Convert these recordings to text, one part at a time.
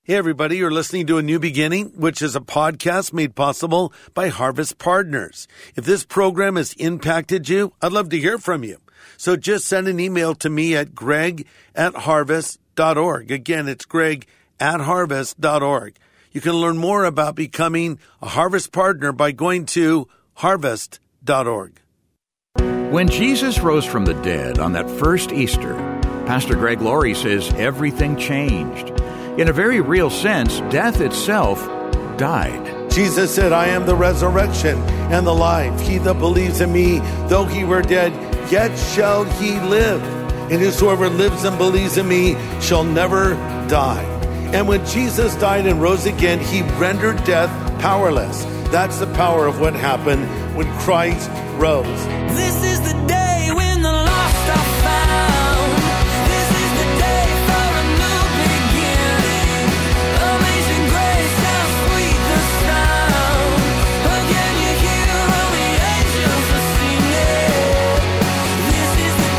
Hey everybody, you're listening to A New Beginning, which is a podcast made possible by Harvest Partners. If this program has impacted you, I'd love to hear from you. So just send an email to me at greg@harvest.org. Again, it's greg@harvest.org. You can learn more about becoming a Harvest Partner by going to harvest.org. When Jesus rose from the dead on that first Easter, Pastor Greg Laurie says everything changed. In a very real sense, death itself died. Jesus said, I am the resurrection and the life. He that believes in me, though he were dead, yet shall he live. And whosoever lives and believes in me shall never die. And when Jesus died and rose again, he rendered death powerless. That's the power of what happened when Christ rose. This is the day when the lost are found. This is the day for a new beginning. Amazing grace, how sweet the sound. Again you hear all the angels are singing. This is the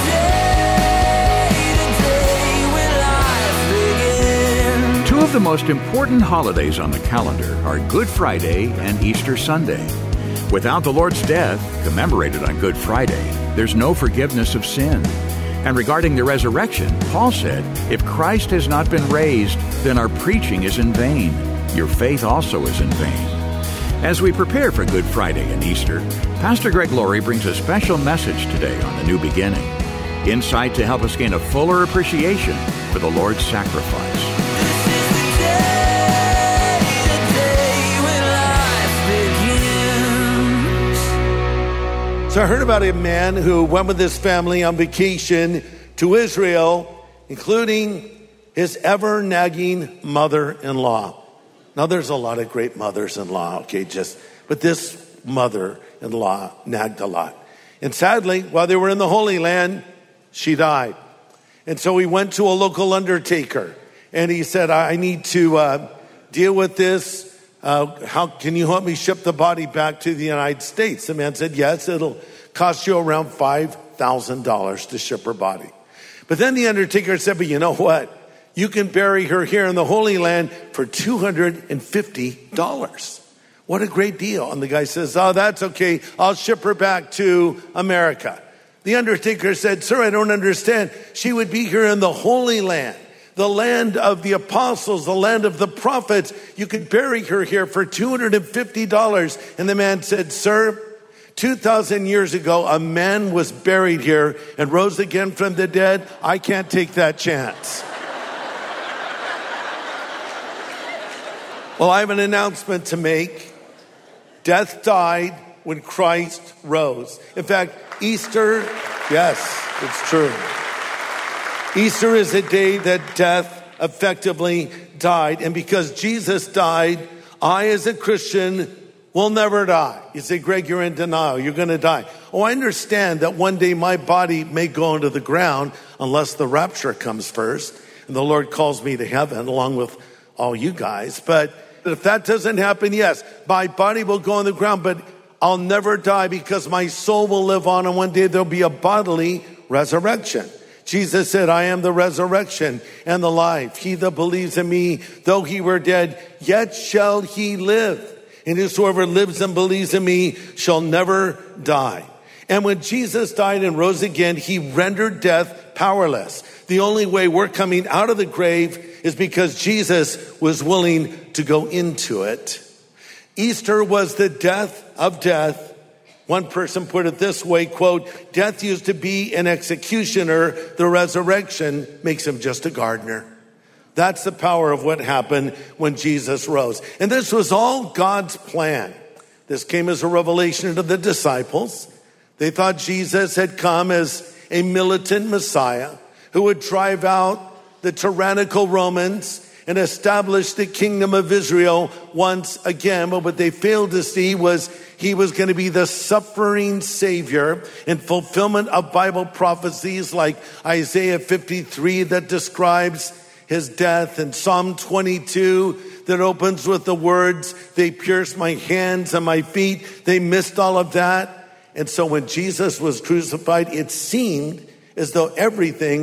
day when life begins. Two of the most important holidays on the calendar are Good Friday and Easter Sunday. Without the Lord's death, commemorated on Good Friday, there's no forgiveness of sin. And regarding the resurrection, Paul said, if Christ has not been raised, then our preaching is in vain. Your faith also is in vain. As we prepare for Good Friday and Easter, Pastor Greg Laurie brings a special message today on The New Beginning. Insight to help us gain a fuller appreciation for the Lord's sacrifice. So I heard about a man who went with his family on vacation to Israel, including his ever-nagging mother-in-law. Now, there's a lot of great mothers-in-law, but this mother-in-law nagged a lot. And sadly, while they were in the Holy Land, she died. And so he went to a local undertaker, and he said, I need to deal with this. How can you help me ship the body back to the United States? The man said, yes, it'll cost you around $5,000 to ship her body. But then the undertaker said, but you know what? You can bury her here in the Holy Land for $250. What a great deal. And the guy says, oh, that's okay. I'll ship her back to America. The undertaker said, sir, I don't understand. She would be here in the Holy Land. The land of the apostles, the land of the prophets. You could bury her here for $250. And the man said, sir, 2,000 years ago, a man was buried here and rose again from the dead. I can't take that chance. Well, I have an announcement to make. Death died when Christ rose. In fact, Easter, yes, it's true. Easter is a day that death effectively died. And because Jesus died, I as a Christian will never die. You say, Greg, you're in denial. You're going to die. Oh, I understand that one day my body may go into the ground unless the rapture comes first. And the Lord calls me to heaven along with all you guys. But if that doesn't happen, yes, my body will go on the ground, but I'll never die because my soul will live on. And one day there'll be a bodily resurrection. Jesus said, I am the resurrection and the life. He that believes in me, though he were dead, yet shall he live. And whosoever lives and believes in me shall never die. And when Jesus died and rose again, he rendered death powerless. The only way we're coming out of the grave is because Jesus was willing to go into it. Easter was the death of death. One person put it this way, quote, death used to be an executioner. The resurrection makes him just a gardener. That's the power of what happened when Jesus rose. And this was all God's plan. This came as a revelation to the disciples. They thought Jesus had come as a militant Messiah who would drive out the tyrannical Romans and establish the kingdom of Israel once again. But what they failed to see was he was going to be the suffering Savior in fulfillment of Bible prophecies like Isaiah 53 that describes his death, and Psalm 22 that opens with the words, they pierced my hands and my feet. They missed all of that. And so when Jesus was crucified, it seemed as though everything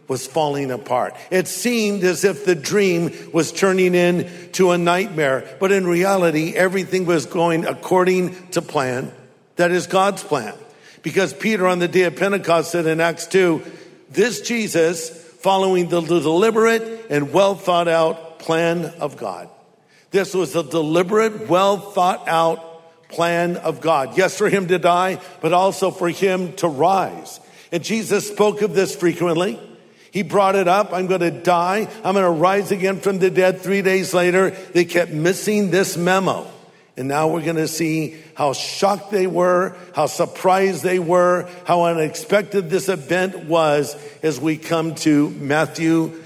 was falling apart. It seemed as if the dream was turning into a nightmare, but in reality, everything was going according to plan. That is God's plan. Because Peter on the day of Pentecost said in Acts 2, this Jesus, following the deliberate and well thought out plan of God. This was a deliberate, well thought out plan of God. Yes, for him to die, but also for him to rise. And Jesus spoke of this frequently. He brought it up. I'm going to die. I'm going to rise again from the dead 3 days later. They kept missing this memo. And now we're going to see how shocked they were, how surprised they were, how unexpected this event was as we come to Matthew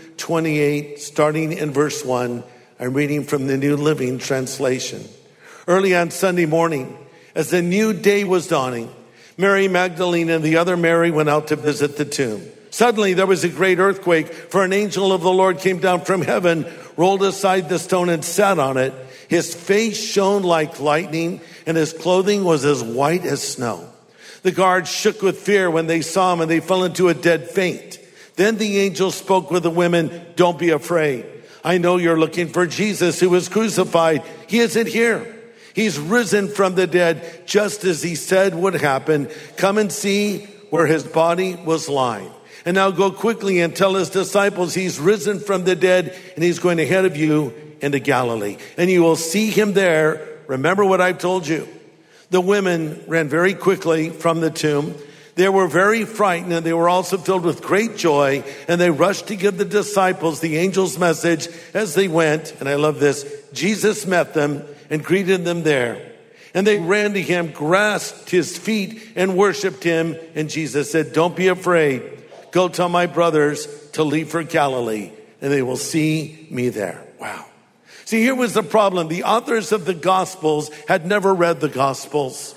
28, starting in verse 1. I'm reading from the New Living Translation. Early on Sunday morning, as the new day was dawning, Mary Magdalene and the other Mary went out to visit the tomb. Suddenly there was a great earthquake, for an angel of the Lord came down from heaven, rolled aside the stone and sat on it. His face shone like lightning, and his clothing was as white as snow. The guards shook with fear when they saw him, and they fell into a dead faint. Then the angel spoke with the women, "Don't be afraid. I know you're looking for Jesus who was crucified. He isn't here. He's risen from the dead, just as he said would happen. Come and see where his body was lying. And now go quickly and tell his disciples he's risen from the dead, and he's going ahead of you into Galilee. And you will see him there. Remember what I've told you." The women ran very quickly from the tomb. They were very frightened, and they were also filled with great joy. And they rushed to give the disciples the angel's message as they went. And I love this. Jesus met them and greeted them there. And they ran to him, grasped his feet, and worshiped him. And Jesus said, "Don't be afraid. Go tell my brothers to leave for Galilee, and they will see me there." Wow. See, here was the problem. The authors of the Gospels had never read the Gospels.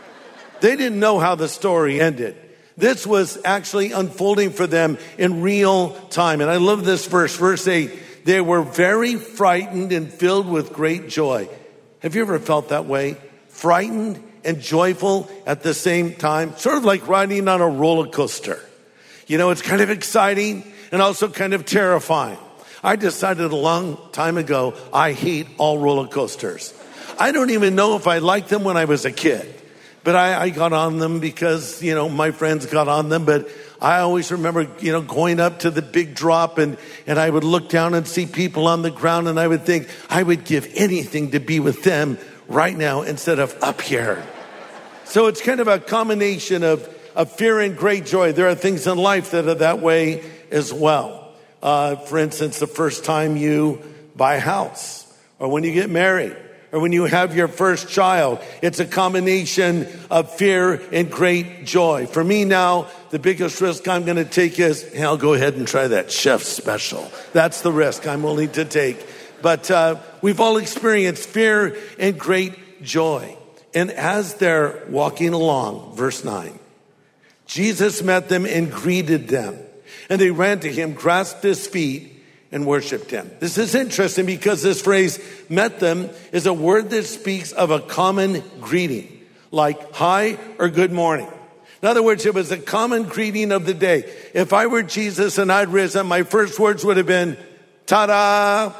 They didn't know how the story ended. This was actually unfolding for them in real time. And I love this verse, verse 8. They were very frightened and filled with great joy. Have you ever felt that way? Frightened and joyful at the same time? Sort of like riding on a roller coaster. You know, it's kind of exciting and also kind of terrifying. I decided a long time ago, I hate all roller coasters. I don't even know if I liked them when I was a kid. But I got on them because, you know, my friends got on them. But I always remember, you know, going up to the big drop and I would look down and see people on the ground. And I would think I would give anything to be with them right now instead of up here. So it's kind of a combination of fear and great joy. There are things in life that are that way as well. For instance, the first time you buy a house, or when you get married, or when you have your first child, it's a combination of fear and great joy. For me now, the biggest risk I'm going to take is, hey, I'll go ahead and try that chef special. That's the risk I'm willing to take. But we've all experienced fear and great joy. And as they're walking along, verse 9, Jesus met them and greeted them. And they ran to him, grasped his feet, and worshiped him. This is interesting because this phrase, met them, is a word that speaks of a common greeting, like hi or good morning. In other words, it was a common greeting of the day. If I were Jesus and I'd risen, my first words would have been, ta-da!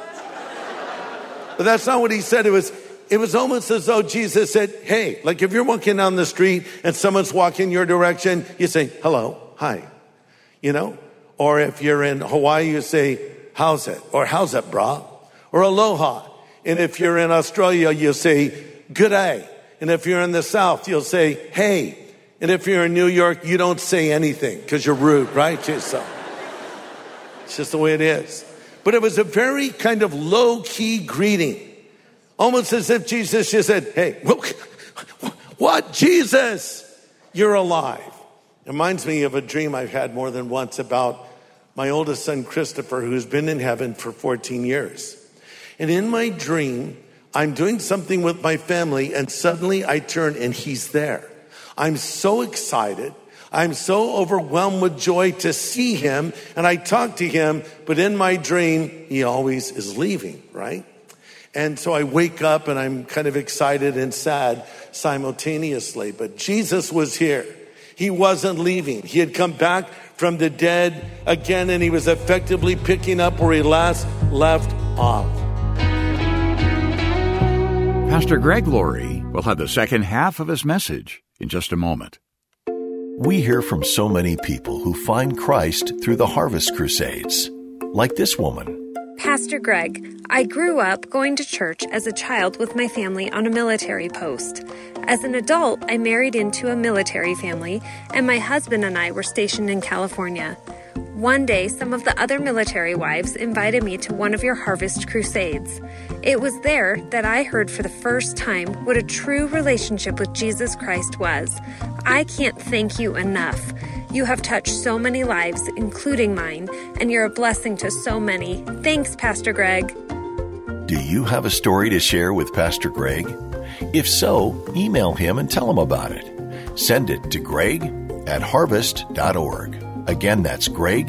But that's not what he said. It was almost as though Jesus said, hey, like if you're walking down the street and someone's walking your direction, you say, hello, hi, you know? Or if you're in Hawaii, you say, how's it? Or how's it, brah? Or aloha. And if you're in Australia, you'll say, good day. And if you're in the South, you'll say, hey. And if you're in New York, you don't say anything because you're rude, right? So it's just the way it is. But it was a very kind of low-key greeting. Almost as if Jesus just said, hey, what? Jesus, you're alive. It reminds me of a dream I've had more than once about my oldest son, Christopher, who's been in heaven for 14 years. And in my dream, I'm doing something with my family, and suddenly I turn and he's there. I'm so excited. I'm so overwhelmed with joy to see him, and I talk to him, but in my dream, he always is leaving, right? And so I wake up and I'm kind of excited and sad simultaneously. But Jesus was here. He wasn't leaving. He had come back from the dead again, and he was effectively picking up where he last left off. Pastor Greg Laurie will have the second half of his message in just a moment. We hear from so many people who find Christ through the Harvest Crusades, like this woman. Pastor Greg, I grew up going to church as a child with my family on a military post. As an adult, I married into a military family, and my husband and I were stationed in California. One day, some of the other military wives invited me to one of your Harvest Crusades. It was there that I heard for the first time what a true relationship with Jesus Christ was. I can't thank you enough. You have touched so many lives, including mine, and you're a blessing to so many. Thanks, Pastor Greg. Do you have a story to share with Pastor Greg? If so, email him and tell him about it. Send it to greg@harvest.org. Again, that's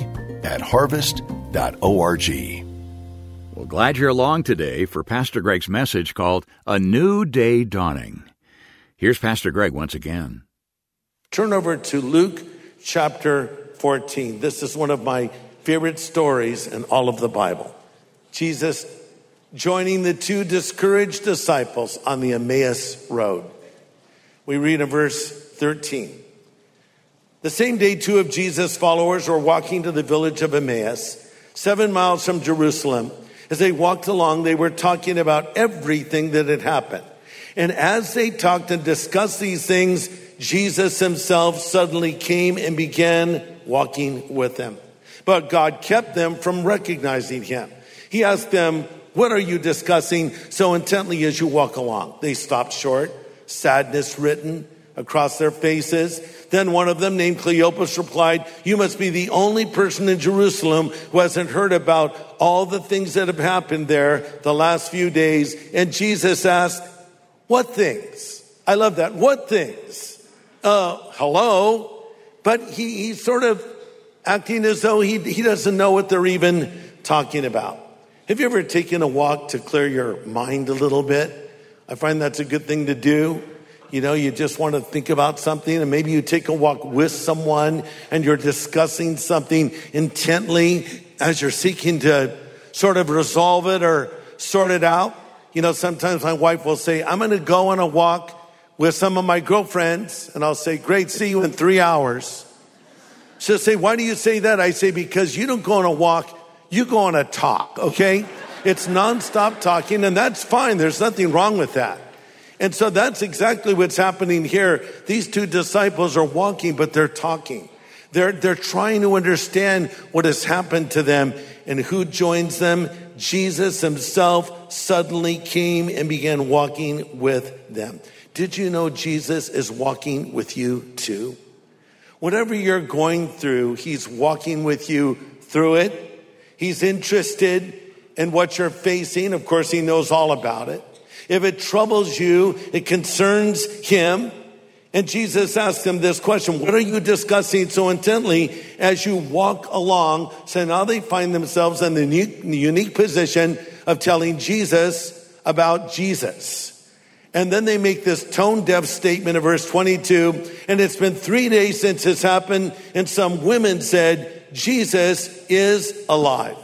greg@harvest.org. Well, glad you're along today for Pastor Greg's message called A New Day Dawning. Here's Pastor Greg once again. Turn over to Luke chapter 14. This is one of my favorite stories in all of the Bible. Jesus joining the two discouraged disciples on the Emmaus Road. We read in verse 13. The same day, two of Jesus' followers were walking to the village of Emmaus, 7 miles from Jerusalem. As they walked along, they were talking about everything that had happened. And as they talked and discussed these things, Jesus himself suddenly came and began walking with them. But God kept them from recognizing him. He asked them, "What are you discussing so intently as you walk along?" They stopped short, sadness written across their faces. Then one of them, named Cleopas, replied, "You must be the only person in Jerusalem who hasn't heard about all the things that have happened there the last few days." And Jesus asked, "What things?" I love that. What things? Hello? But he's sort of acting as though he doesn't know what they're even talking about. Have you ever taken a walk to clear your mind a little bit? I find that's a good thing to do. You know, you just want to think about something, and maybe you take a walk with someone and you're discussing something intently as you're seeking to sort of resolve it or sort it out. You know, sometimes my wife will say, "I'm going to go on a walk with some of my girlfriends," and I'll say, "Great, see you in 3 hours." She'll say, "Why do you say that?" I say, "Because you don't go on a walk, you go on a talk, okay? It's nonstop talking, and that's fine. There's nothing wrong with that." And so that's exactly what's happening here. These two disciples are walking, but they're talking. They're trying to understand what has happened to them. And who joins them? Jesus himself suddenly came and began walking with them. Did you know Jesus is walking with you too? Whatever you're going through, he's walking with you through it. He's interested in what you're facing. Of course, he knows all about it. If it troubles you, it concerns him. And Jesus asked them this question: "What are you discussing so intently as you walk along?" So now they find themselves in the unique position of telling Jesus about Jesus. And then they make this tone-deaf statement in verse 22, "And it's been 3 days since this happened, and some women said, 'Jesus is alive.'"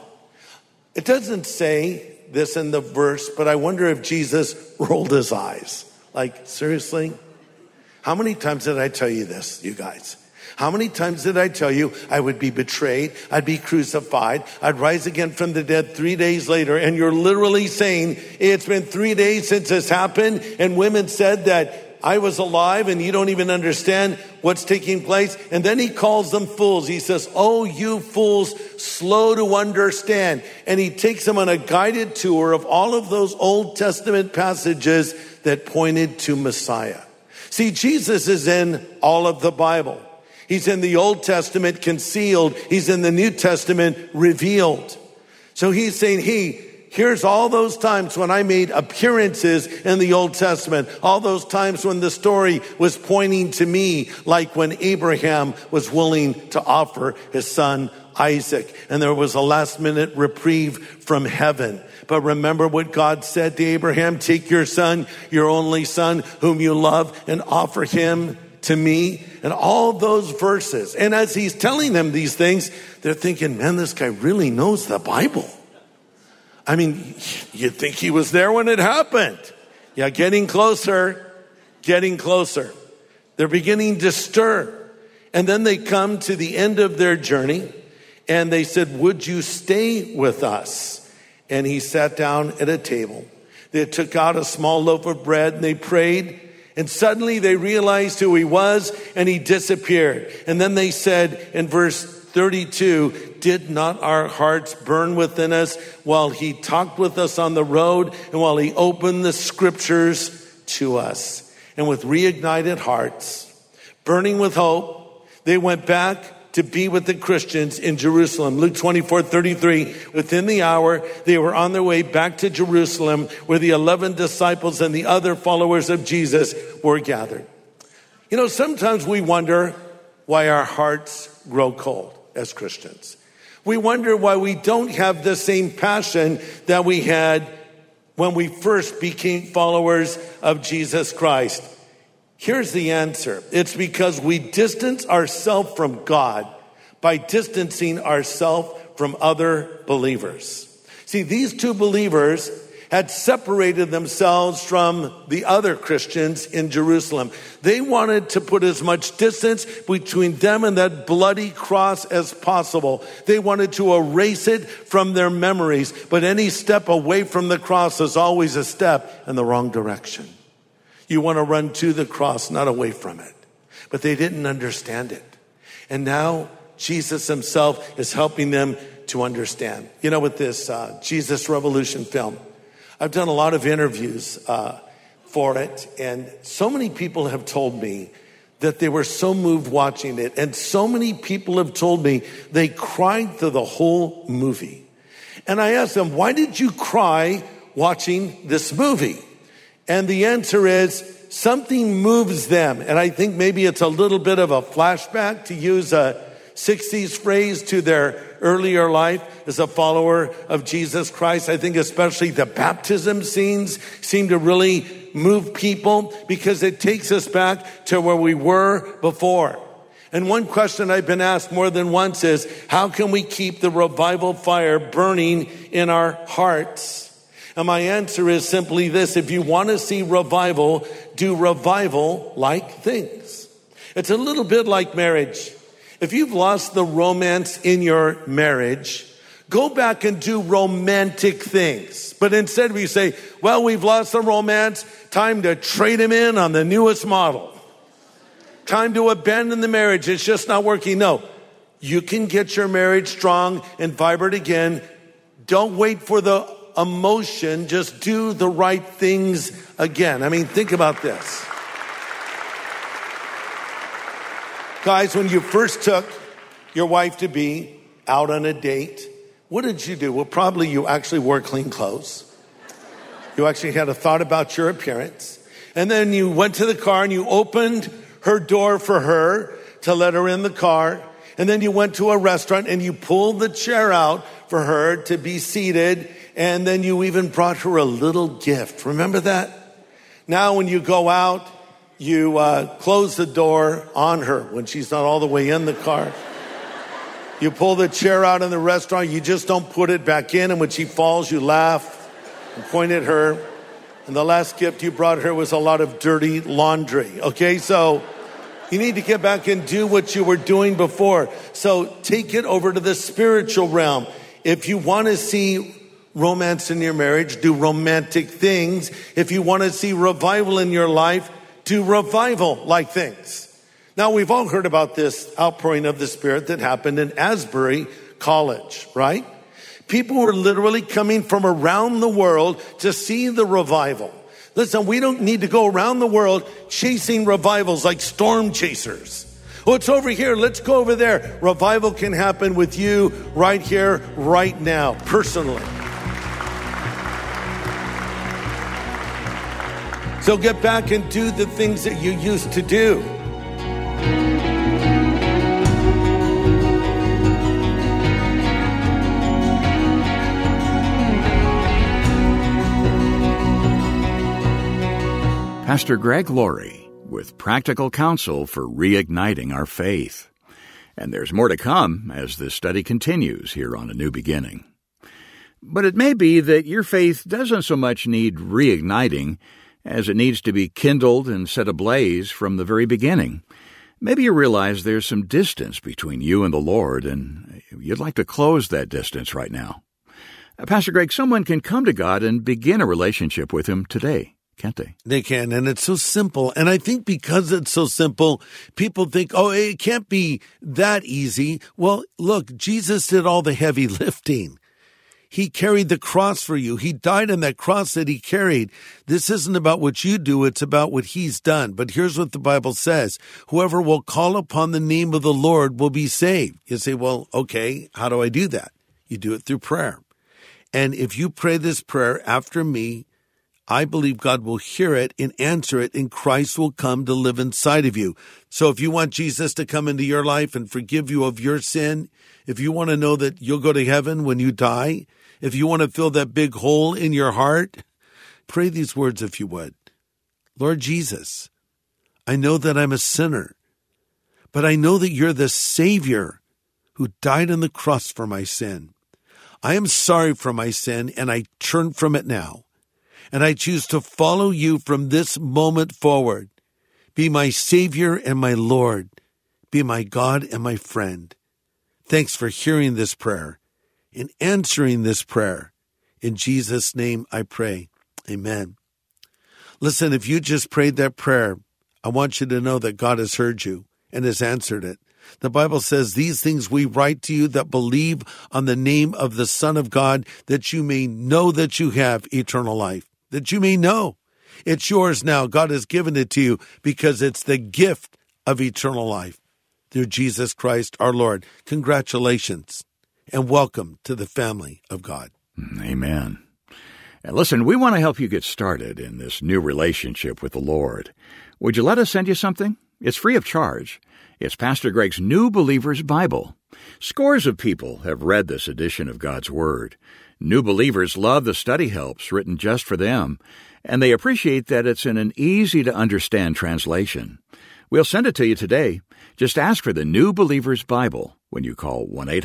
It doesn't say this in the verse, but I wonder if Jesus rolled his eyes. Like, seriously? How many times did I tell you this, you guys? How many times did I tell you I would be betrayed, I'd be crucified, I'd rise again from the dead 3 days later, and you're literally saying, "It's been 3 days since this happened," and women said that I was alive, and you don't even understand what's taking place. And then he calls them fools. He says, "Oh, you fools, slow to understand." And he takes them on a guided tour of all of those Old Testament passages that pointed to Messiah. See, Jesus is in all of the Bible. He's in the Old Testament concealed. He's in the New Testament revealed. So he's saying, hey, here's all those times when I made appearances in the Old Testament. All those times when the story was pointing to me, like when Abraham was willing to offer his son Isaac. And there was a last minute reprieve from heaven. But remember what God said to Abraham: "Take your son, your only son, whom you love, and offer him to me, and all those verses. And as he's telling them these things, they're thinking, man, this guy really knows the Bible. I mean, you'd think he was there when it happened. Yeah, getting closer. They're beginning to stir. And then they come to the end of their journey, and they said, would you stay with us? And he sat down at a table. They took out a small loaf of bread, and they prayed. And suddenly they realized who he was, and he disappeared. And then they said in verse 32, did not our hearts burn within us while he talked with us on the road and while he opened the scriptures to us? And with reignited hearts, burning with hope, they went back to be with the Christians in Jerusalem. Luke 24:33, within the hour, they were on their way back to Jerusalem where the 11 disciples and the other followers of Jesus were gathered. You know, sometimes we wonder why our hearts grow cold as Christians. We wonder why we don't have the same passion that we had when we first became followers of Jesus Christ. Here's the answer. It's because we distance ourselves from God by distancing ourselves from other believers. See, these two believers had separated themselves from the other Christians in Jerusalem. They wanted to put as much distance between them and that bloody cross as possible. They wanted to erase it from their memories, but any step away from the cross is always a step in the wrong direction. You want to run to the cross, not away from it. But they didn't understand it. And now Jesus himself is helping them to understand. You know, with this Jesus Revolution film, I've done a lot of interviews for it, and so many people have told me that they were so moved watching it, and so many people have told me they cried through the whole movie. And I asked them, why did you cry watching this movie? And the answer is, something moves them. And I think maybe it's a little bit of a flashback, to use a 60s phrase, to their earlier life as a follower of Jesus Christ. I think especially the baptism scenes seem to really move people because it takes us back to where we were before. And one question I've been asked more than once is, how can we keep the revival fire burning in our hearts? And my answer is simply this: if you want to see revival, do revival-like things. It's a little bit like marriage. If you've lost the romance in your marriage, go back and do romantic things. But instead we say, well, we've lost the romance, time to trade him in on the newest model. Time to abandon the marriage, it's just not working. No, you can get your marriage strong and vibrant again. Don't wait for the emotion, just do the right things again. I mean, think about this. Guys, when you first took your wife-to-be out on a date, what did you do? Well, probably you actually wore clean clothes. You actually had a thought about your appearance. And then you went to the car and you opened her door for her to let her in the car. And then you went to a restaurant and you pulled the chair out for her to be seated. And then you even brought her a little gift. Remember that? Now when you go out, you close the door on her when she's not all the way in the car. You pull the chair out in the restaurant. You just don't put it back in. And when she falls, you laugh and point at her. And the last gift you brought her was a lot of dirty laundry. Okay, so you need to get back and do what you were doing before. So take it over to the spiritual realm. If you want to see romance in your marriage, do romantic things. If you want to see revival in your life, do revival-like things. Now, we've all heard about this outpouring of the Spirit that happened in Asbury College, right? People were literally coming from around the world to see the revival. Listen, we don't need to go around the world chasing revivals like storm chasers. Oh, it's over here. Let's go over there. Revival can happen with you right here, right now, personally. So get back and do the things that you used to do. Pastor Greg Laurie with practical counsel for reigniting our faith. And there's more to come as this study continues here on A New Beginning. But it may be that your faith doesn't so much need reigniting as it needs to be kindled and set ablaze from the very beginning. Maybe you realize there's some distance between you and the Lord, and you'd like to close that distance right now. Pastor Greg, someone can come to God and begin a relationship with Him today, can't they? They can, and it's so simple. And I think because it's so simple, people think, oh, it can't be that easy. Well, look, Jesus did all the heavy lifting. He carried the cross for you. He died on that cross that He carried. This isn't about what you do. It's about what He's done. But here's what the Bible says. Whoever will call upon the name of the Lord will be saved. You say, well, okay, how do I do that? You do it through prayer. And if you pray this prayer after me, I believe God will hear it and answer it, and Christ will come to live inside of you. So if you want Jesus to come into your life and forgive you of your sin, if you want to know that you'll go to heaven when you die, if you want to fill that big hole in your heart, pray these words if you would. Lord Jesus, I know that I'm a sinner, but I know that you're the Savior who died on the cross for my sin. I am sorry for my sin, and I turn from it now. And I choose to follow you from this moment forward. Be my Savior and my Lord. Be my God and my friend. Thanks for hearing this prayer and answering this prayer. In Jesus' name I pray. Amen. Listen, if you just prayed that prayer, I want you to know that God has heard you and has answered it. The Bible says, these things we write to you that believe on the name of the Son of God, that you may know that you have eternal life, that you may know. It's yours now. God has given it to you because it's the gift of eternal life through Jesus Christ our Lord. Congratulations and welcome to the family of God. Amen. And listen, we want to help you get started in this new relationship with the Lord. Would you let us send you something? It's free of charge. It's Pastor Greg's New Believer's Bible. Scores of people have read this edition of God's Word. New believers love the study helps written just for them, and they appreciate that it's in an easy-to-understand translation. We'll send it to you today. Just ask for the New Believer's Bible when you call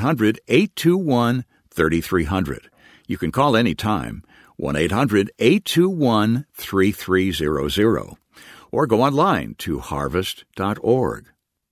1-800-821-3300. You can call any time, 1-800-821-3300, or go online to harvest.org.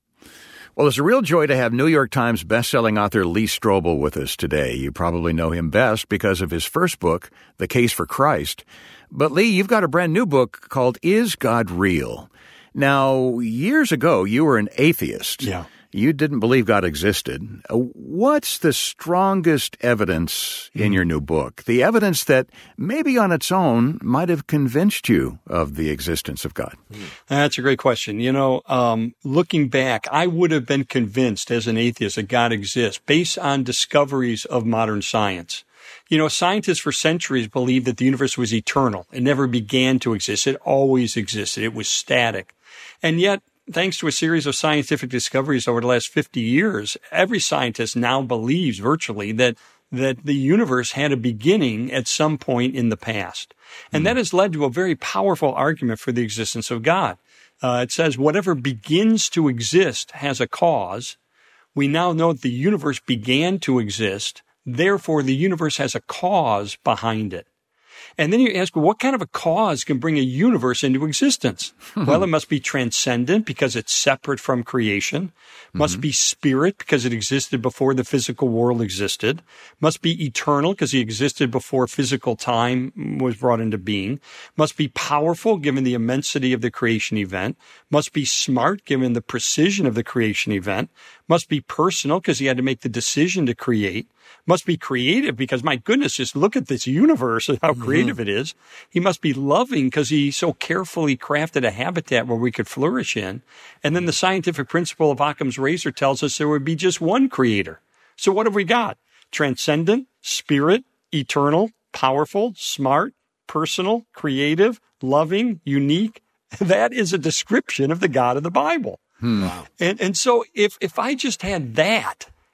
Well, it's a real joy to have New York Times bestselling author Lee Strobel with us today. You probably know him best because of his first book, The Case for Christ. But Lee, you've got a brand new book called Is God Real? Now, years ago, you were an atheist. Yeah. You didn't believe God existed. What's the strongest evidence in your new book? The evidence that maybe on its own might have convinced you of the existence of God? That's a great question. You know, looking back, I would have been convinced as an atheist that God exists based on discoveries of modern science. You know, scientists for centuries believed that the universe was eternal. It never began to exist. It always existed. It was static. And yet, thanks to a series of scientific discoveries over the last 50 years, every scientist now believes virtually that the universe had a beginning at some point in the past. And that has led to a very powerful argument for the existence of God. It says whatever begins to exist has a cause. We now know that the universe began to exist. Therefore, the universe has a cause behind it. And then you ask, what kind of a cause can bring a universe into existence? Well, it must be transcendent because it's separate from creation. Must be spirit because it existed before the physical world existed. Must be eternal because it existed before physical time was brought into being. Must be powerful given the immensity of the creation event. Must be smart given the precision of the creation event. Must be personal because he had to make the decision to create. Must be creative because, my goodness, just look at this universe and how creative it is. He must be loving because he so carefully crafted a habitat where we could flourish in. And then the scientific principle of Occam's razor tells us there would be just one creator. So what have we got? Transcendent, spirit, eternal, powerful, smart, personal, creative, loving, unique. That is a description of the God of the Bible. Wow. And so if I just had that,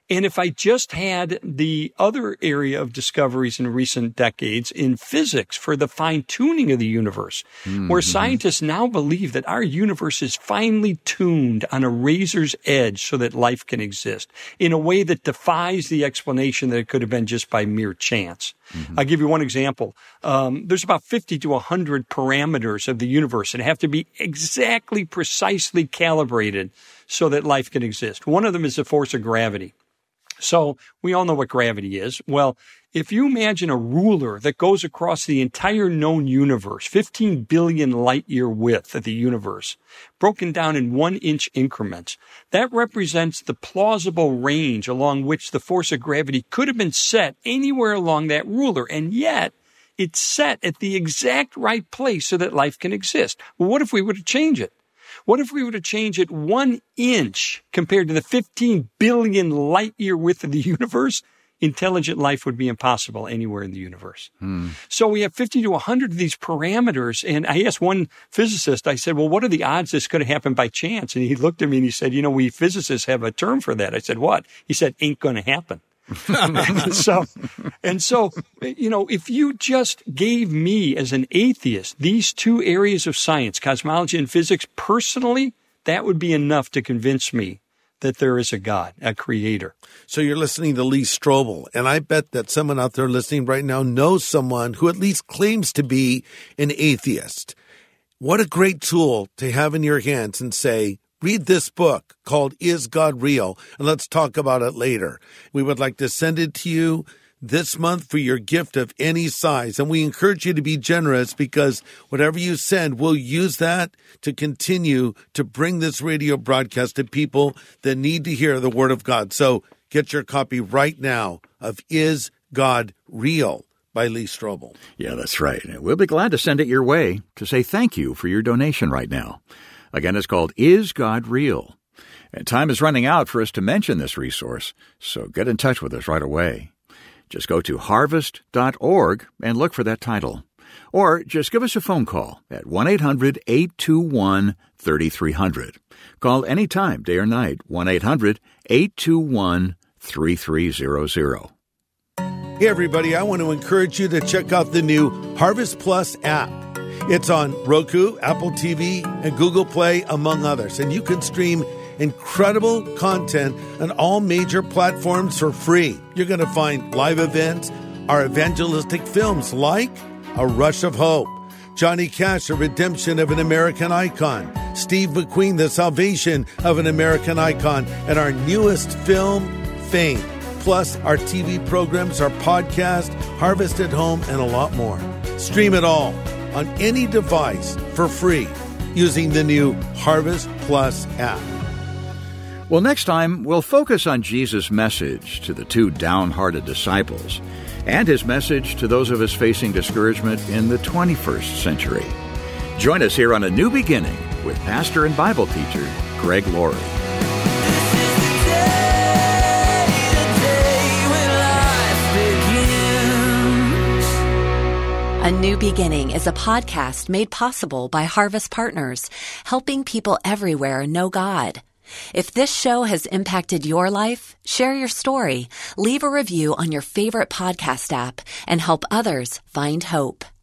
And if I just had the other area of discoveries in recent decades in physics for the fine-tuning of the universe, where scientists now believe that our universe is finely tuned on a razor's edge so that life can exist in a way that defies the explanation that it could have been just by mere chance. I'll give you one example. There's about 50 to 100 parameters of the universe that have to be exactly, precisely calibrated so that life can exist. One of them is the force of gravity. So we all know what gravity is. Well, if you imagine a ruler that goes across the entire known universe, 15 billion light year width of the universe, broken down in 1-inch increments, that represents the plausible range along which the force of gravity could have been set anywhere along that ruler. And yet it's set at the exact right place so that life can exist. Well, what if we were to change it? What if we were to change it 1 inch compared to the 15 billion light year width of the universe? Intelligent life would be impossible anywhere in the universe. So we have 50 to 100 of these parameters. And I asked one physicist, I said, well, what are the odds this could happen by chance? And he looked at me and he said, we physicists have a term for that. I said, what? He said, ain't going to happen. and so, if you just gave me as an atheist these two areas of science, cosmology and physics, personally, that would be enough to convince me that there is a God, a creator. So you're listening to Lee Strobel, and I bet that someone out there listening right now knows someone who at least claims to be an atheist. What a great tool to have in your hands and say, read this book called Is God Real? And let's talk about it later. We would like to send it to you this month for your gift of any size. And we encourage you to be generous because whatever you send, we'll use that to continue to bring this radio broadcast to people that need to hear the Word of God. So get your copy right now of Is God Real? By Lee Strobel. Yeah, that's right. We'll be glad to send it your way to say thank you for your donation right now. Again, it's called Is God Real? And time is running out for us to mention this resource, so get in touch with us right away. Just go to harvest.org and look for that title. Or just give us a phone call at 1-800-821-3300. Call anytime, day or night, 1-800-821-3300. Hey, everybody, I want to encourage you to check out the new Harvest Plus app. It's on Roku, Apple TV, and Google Play, among others. And you can stream incredible content on all major platforms for free. You're going to find live events, our evangelistic films like A Rush of Hope, Johnny Cash, A Redemption of an American Icon, Steve McQueen, The Salvation of an American Icon, and our newest film, Fame. Plus our TV programs, our podcast, Harvest at Home, and a lot more. Stream it all on any device for free using the new Harvest Plus app. Well, next time, we'll focus on Jesus' message to the two downhearted disciples and his message to those of us facing discouragement in the 21st century. Join us here on A New Beginning with pastor and Bible teacher Greg Laurie. A New Beginning is a podcast made possible by Harvest Partners, helping people everywhere know God. If this show has impacted your life, share your story, leave a review on your favorite podcast app, and help others find hope.